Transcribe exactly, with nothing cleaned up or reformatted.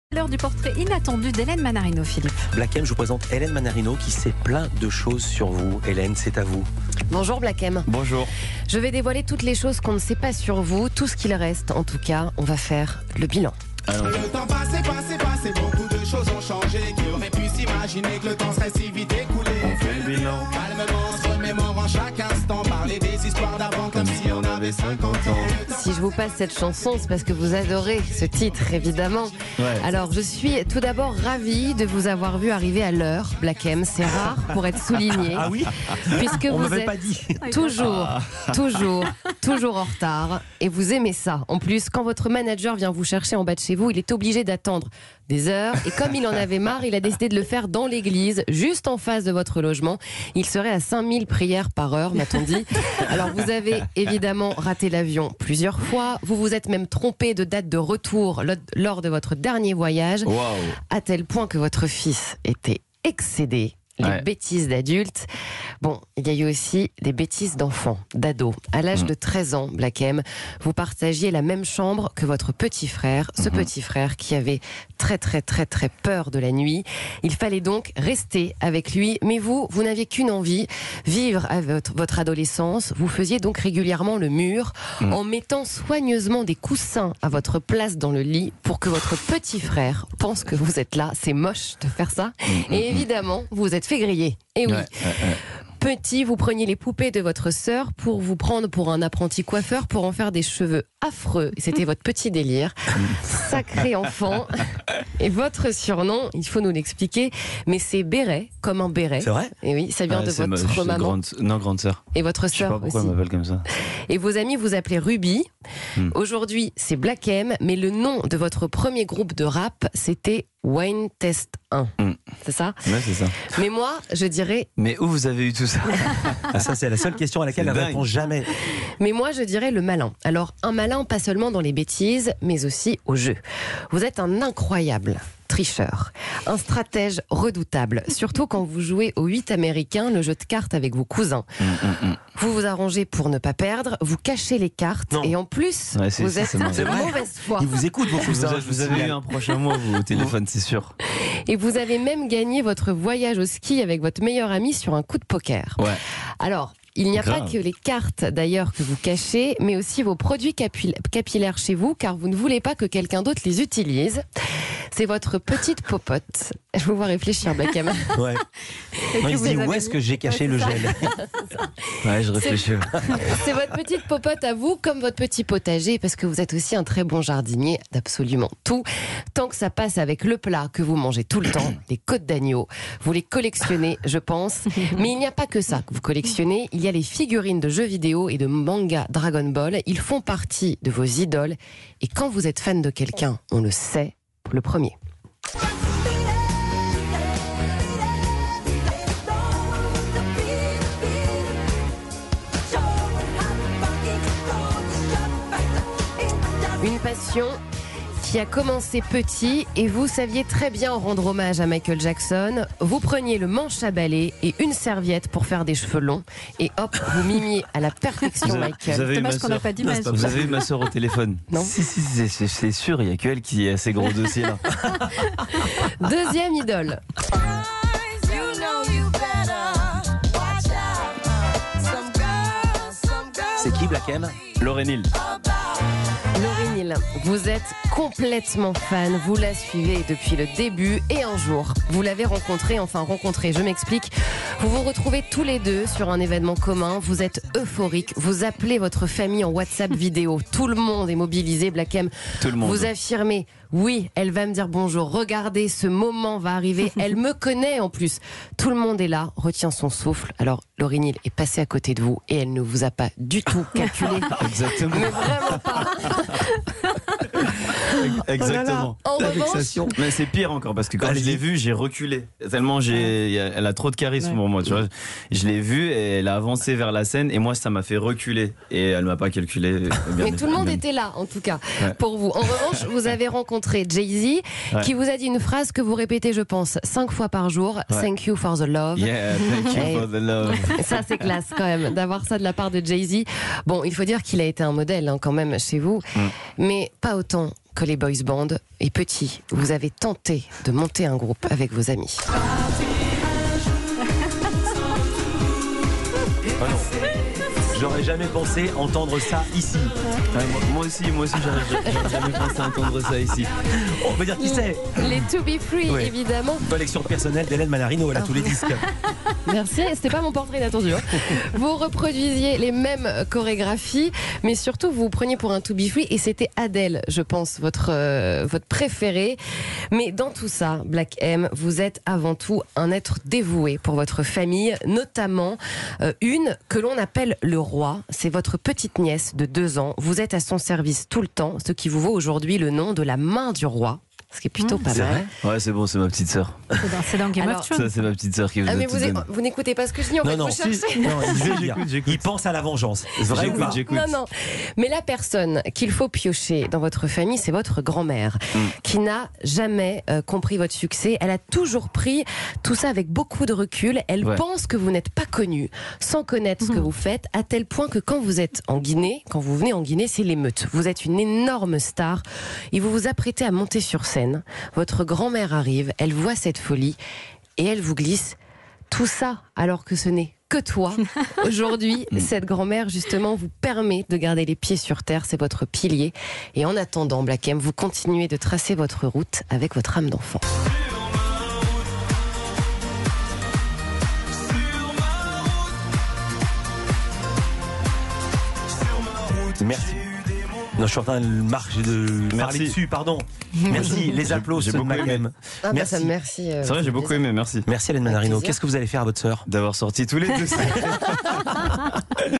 L'heure du portrait inattendu d'Hélène Manarino, Philippe. Black M, je vous présente Hélène Manarino qui sait plein de choses sur vous. Hélène, c'est à vous. Bonjour Black M. Bonjour. Je vais dévoiler toutes les choses qu'on ne sait pas sur vous, tout ce qu'il reste. En tout cas, on va faire le bilan. Alors... Le temps passé, passé, passé, beaucoup de choses ont changé. Qui aurait pu s'imaginer que le temps serait si vite écoulé? On fait le bilan. Calmement, se remémorant chaque instant, parler des histoires d'avant comme si on avait cinquante ans. Si je vous passe cette chanson, c'est parce que vous adorez ce titre, évidemment. Ouais. Alors, je suis tout d'abord ravie de vous avoir vu arriver à l'heure, Black M. C'est rare pour être souligné. Ah oui? Puisque On vous m'avait êtes pas dit. toujours, toujours, toujours en retard. Et vous aimez ça. En plus, quand votre manager vient vous chercher en bas de chez vous, il est obligé d'attendre des heures. Et comme il en avait marre, il a décidé de le faire dans l'église, juste en face de votre logement. Il serait à cinq mille prières par heure, m'a-t-on dit. Alors, vous avez évidemment raté l'avion plusieurs fois. Vous vous êtes même trompé de date de retour lors de votre dernier voyage. Wow. À tel point que votre fils était excédé. Les Ouais. bêtises d'adultes. Bon, il y a eu aussi des bêtises d'enfants, d'ados. À l'âge Mmh. de treize ans, Black M, vous partagiez la même chambre que votre petit frère, ce Mmh. petit frère qui avait très très très très peur de la nuit. Il fallait donc rester avec lui, mais vous, vous n'aviez qu'une envie, vivre à votre, votre adolescence. Vous faisiez donc régulièrement le mur Mmh. en mettant soigneusement des coussins à votre place dans le lit pour que votre petit frère pense que vous êtes là. C'est moche de faire ça. Mmh. Et évidemment, vous vous êtes fait griller. Et oui. Ouais, ouais, ouais. Petit, vous preniez les poupées de votre sœur pour vous prendre pour un apprenti coiffeur pour en faire des cheveux affreux. Et c'était votre petit délire. Sacré enfant. Et votre surnom, il faut nous l'expliquer, mais c'est Béret, comme un béret. C'est vrai? Et oui, ça vient Ouais, de c'est ma- je votre suis maman grande, non, grande sœur. et votre Je sais pas sœur pourquoi aussi. elle m'appelle comme ça. Et vos amis vous appelaient Ruby. Hmm. Aujourd'hui, c'est Black M, mais le nom de votre premier groupe de rap, c'était Wayne Test un. Hmm. C'est ça? Ouais, c'est ça. Mais moi, je dirais Mais où vous avez eu tout ça? Ah, ça, c'est la seule question à laquelle C'est elle dingue. répond jamais. Mais moi, je dirais le malin. Alors, un malin pas seulement dans les bêtises, mais aussi au jeu. Vous êtes un incroyable tricheur, un stratège redoutable, surtout quand vous jouez au huit américain, le jeu de cartes avec vos cousins. Hum, hum, hum. Vous vous arrangez pour ne pas perdre, vous cachez les cartes, Non. et en plus, Ouais, c'est- vous c'est- êtes c'est marrant. de C'est vrai mauvaise foi. Ils vous écoutent, vos Vous, cousins. avez- je vous vous avez eu signale. un prochain mois, vous, au téléphone, c'est sûr. Et vous avez même gagné votre voyage au ski avec votre meilleur ami sur un coup de poker. Ouais. Alors, il n'y a Grave. pas que les cartes d'ailleurs que vous cachez, mais aussi vos produits capi- capillaires chez vous, car vous ne voulez pas que quelqu'un d'autre les utilise. C'est votre petite popote. Je vous vois réfléchir, Black M. Ouais. Non, il se dit, où est-ce que j'ai caché le gel? Ouais, je réfléchis. C'est votre petite popote à vous, comme votre petit potager, parce que vous êtes aussi un très bon jardinier d'absolument tout. Tant que ça passe avec le plat que vous mangez tout le temps, les côtes d'agneau, vous les collectionnez, je pense. Mais il n'y a pas que ça que vous collectionnez. Il y a les figurines de jeux vidéo et de manga Dragon Ball. Ils font partie de vos idoles. Et quand vous êtes fan de quelqu'un, on le sait, le premier. Une passion qui a commencé petit et vous saviez très bien rendre hommage à Michael Jackson. Vous preniez le manche à balai et une serviette pour faire des cheveux longs et hop, vous mimiez à la perfection Vous avez, Michael. vous avez eu Dommage ma qu'on n'a sœur. pas d'image. Vous avez eu ma sœur au téléphone? Non. Si, si, c'est- c'est c'est sûr, il y a que elle qui a ces gros dossiers là. Deuxième idole. C'est qui, Black M? Lauryn Hill. Lauryn Hill, vous êtes complètement fan, vous la suivez depuis le début et un jour, vous l'avez rencontrée, enfin rencontrée, je m'explique. Vous vous retrouvez tous les deux sur un événement commun, vous êtes euphorique, vous appelez votre famille en WhatsApp vidéo, tout le monde est mobilisé, Black M. Tout le monde. Vous affirmez, oui, elle va me dire bonjour, regardez, ce moment va arriver, elle me connaît en plus. Tout le monde est là, retient son souffle. Alors, Lauryn Hill est passée à côté de vous et elle ne vous a pas du tout calculé. Exactement. Mais vraiment pas. Exactement. En La revanche, vexation. Mais c'est pire encore parce que quand Allez-y. je l'ai vue, j'ai reculé. Tellement j'ai, elle a trop de charisme Ouais. pour moi, tu vois. Je l'ai vue et elle a avancé vers la scène et moi ça m'a fait reculer et elle m'a pas calculé. Bien mais tout le monde bien. était là, en tout cas, Ouais. pour vous. En revanche, vous avez rencontré Jay-Z, Ouais. qui vous a dit une phrase que vous répétez, je pense, cinq fois par jour. Ouais. Thank you for the love. Yeah, thank you Hey. for the love. Et ça, c'est classe quand même, d'avoir ça de la part de Jay-Z. Bon, il faut dire qu'il a été un modèle hein, quand même chez vous, Mm. mais pas autant que les boys bands. Et petit, vous avez tenté de monter un groupe avec vos amis. Oh non. J'aurais jamais pensé entendre ça ici. Ouais, moi, moi aussi, moi aussi, j'aurais j'aurais jamais pensé entendre ça ici. On peut dire qui c'est. Les To Be Free, Oui. évidemment. Collection personnelle d'Hélène Manarino, elle a tous les disques. Merci, c'était pas mon portrait inattendu. Hein. Vous reproduisiez les mêmes chorégraphies, mais surtout vous vous preniez pour un To Be Free et c'était Adèle, je pense, votre, euh, votre préféré. Mais dans tout ça, Black M, vous êtes avant tout un être dévoué pour votre famille, notamment euh, une que l'on appelle le roi. C'est votre petite nièce de deux ans. Vous êtes à son service tout le temps, ce qui vous vaut aujourd'hui le nom de la main du roi. Ce qui est plutôt Mmh, pas c'est mal. vrai. Ouais, c'est bon, c'est ma petite sœur. C'est dans, c'est dans Game Alors, of Thrones. Ça, c'est ma petite sœur qui vous Ah a mais tout vous, donné. vous n'écoutez pas ce que je dis, on Non, va non, vous si. chercher. Non, il veut dire. J'écoute, j'écoute. Il pense à la vengeance. Vrai ou pas? J'écoute, j'écoute. Non, non. Mais la personne qu'il faut piocher dans votre famille, c'est votre grand-mère, Mm. qui n'a jamais euh, compris votre succès. Elle a toujours pris tout ça avec beaucoup de recul. Elle Ouais. pense que vous n'êtes pas connu, sans connaître ce que vous faites, à tel point que quand vous êtes en Guinée, quand vous venez en Guinée, c'est l'émeute. Vous êtes une énorme star et vous vous apprêtez à monter sur scène. Votre grand-mère arrive, elle voit cette folie et elle vous glisse tout ça alors que ce n'est que toi. Aujourd'hui, cette grand-mère, justement, vous permet de garder les pieds sur terre. C'est votre pilier. Et en attendant, Black M, vous continuez de tracer votre route avec votre âme d'enfant. Merci. Non, je suis en train de marcher de Merci. parler dessus, pardon. Merci, les applaudissements j'ai de beaucoup Machem. Ah bah Merci. ça, merci. euh, C'est vrai, j'ai beaucoup aimé, merci. Merci Hélène Manarino. plaisir. Qu'est-ce que vous allez faire à votre sœur? D'avoir sorti tous les deux.